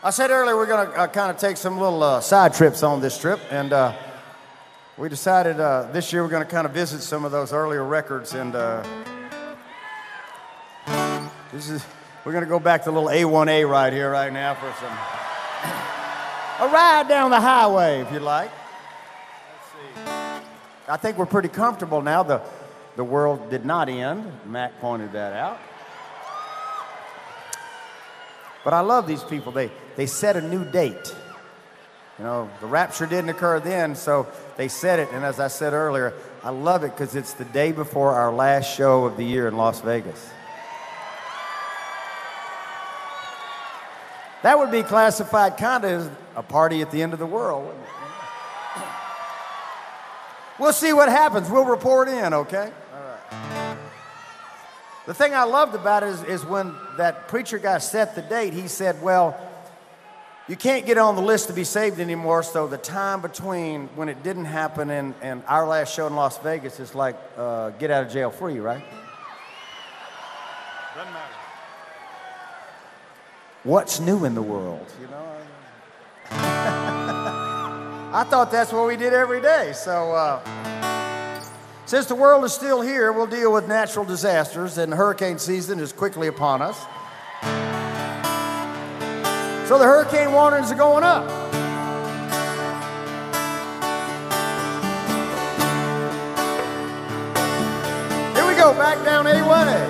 I said earlier we're going to kind of take some little side trips on this trip, and we decided this year we're going to kind of visit some of those earlier records, and we're going to go back to a little A1A right here, right now for a ride down the highway, if you like. Let's see. I think we're pretty comfortable now. The world did not end. Mac pointed that out. But I love these people. They set a new date. You know, the rapture didn't occur then, so they set it. And as I said earlier, I love it because it's the day before our last show of the year in Las Vegas. That would be classified kind of as a party at the end of the world, wouldn't it? We'll see what happens. We'll report in, okay? All right. The thing I loved about it is when that preacher guy set the date, he said, well, you can't get on the list to be saved anymore, so the time between when it didn't happen and our last show in Las Vegas is like get out of jail free, right? Doesn't matter. What's new in the world, you know? I thought that's what we did every day, so... Since the world is still here, we'll deal with natural disasters, and hurricane season is quickly upon us. So the hurricane warnings are going up. Here we go, back down A1A.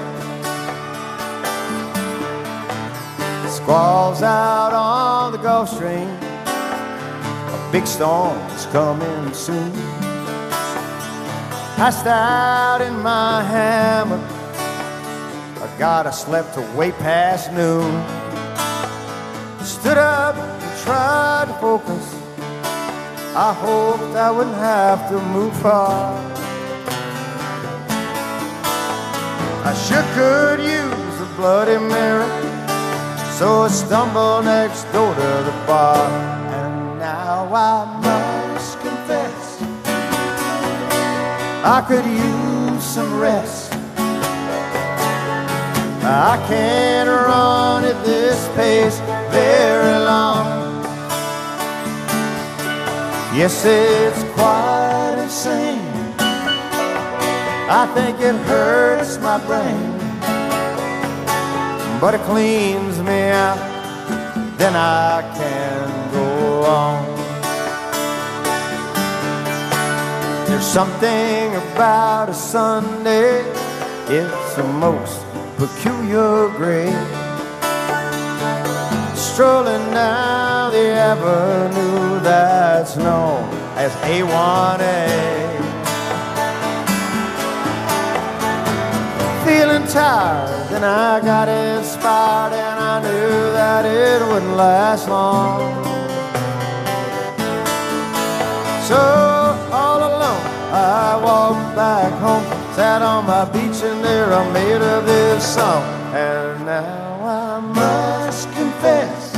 Squalls out on the Gulf Stream. A big storm's coming soon. Passed out in my hammock. I got slept way past noon. Stood up and tried to focus. I hoped I wouldn't have to move far. I sure could use a Bloody Mary, so I stumbled next door to the bar. And now I must confess, I could use some rest. I can't run at this pace very long. Yes, it's quite insane. I think it hurts my brain, but it cleans me out, then I can go on. There's something about a Sunday, it's the most peculiar grade. Strolling down the avenue that's known as A1A. Feeling tired, then I got inspired, and I knew that it wouldn't last long. So all alone I walked back home, sat on my beach, and there I made of this song. And now I must confess,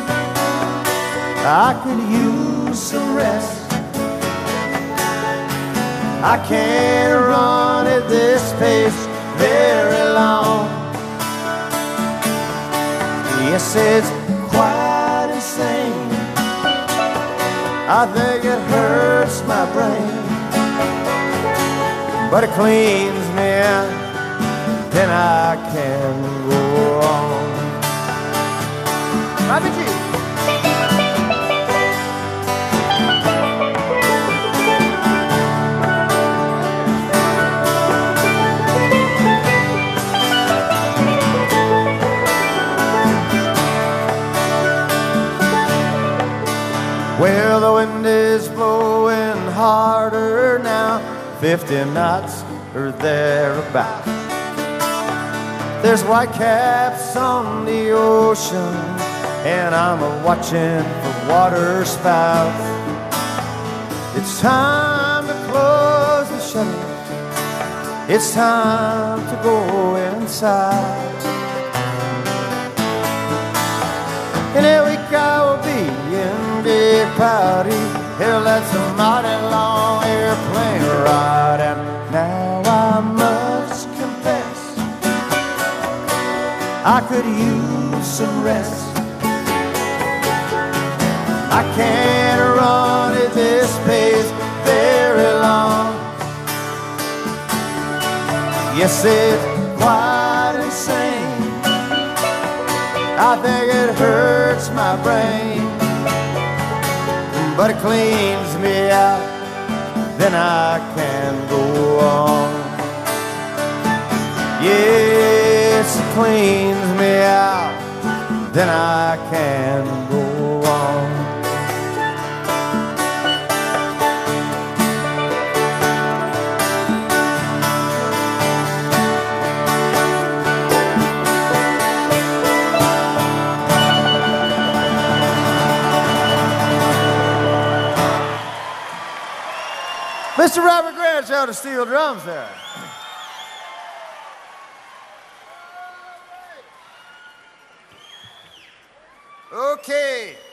I could use some rest. I can't run at this pace very long. Yes, it's quite insane. I think it hurts my brain, but it cleans me out, then I can go on. Robert G. Well, the wind is blowing harder now, 50 knots or thereabouts. There's white caps on the ocean, and I'm a-watching for water spouts. It's time to close the shutters, it's time to go inside. In a week I will be in Big Pouty. Hell, that's a mighty long airplane ride. And now I must confess, I could use some rest. I can't run at this pace very long. Yes, it's quite insane. I think it hurts my brain, but it cleans me out, then I can go on. Yes, it cleans me out, then I can go on. Mr. Robert Grant showed the steel drums there. Okay.